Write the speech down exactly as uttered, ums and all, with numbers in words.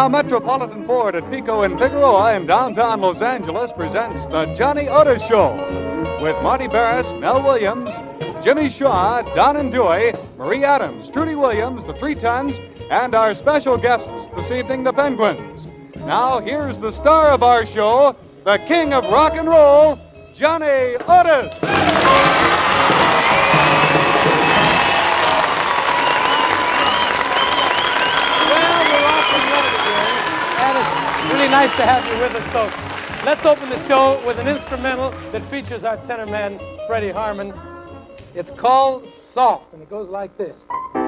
Now, Metropolitan Ford at Pico and Figueroa in downtown Los Angeles presents The Johnny Otis Show with Marty Barris, Mel Williams, Jimmy Shaw, Don and Dewey, Marie Adams, Trudy Williams, the Three Tons, and our special guests this evening, the Penguins. Now, here's the star of our show, the king of rock and roll, Johnny Otis. Really nice to have you with us. So let's open the show with an instrumental that features our tenor man, Freddie Harmon. It's called Soft, and it goes like this.